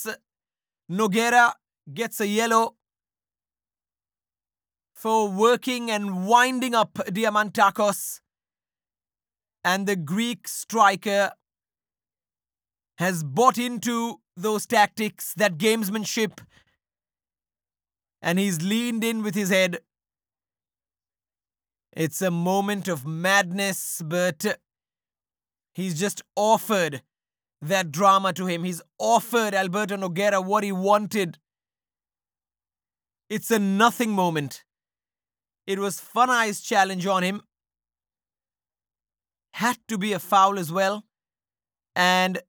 Nogueira gets a yellow for working and winding up Diamantakos. And the Greek striker has bought into those tactics, that gamesmanship, and he's leaned in with his head. It's a moment of madness, but he's just offered that drama to him. He's offered Alberto Nogueira what he wanted. It's a nothing moment. It was Fanai's challenge on him. Had to be a foul as well. And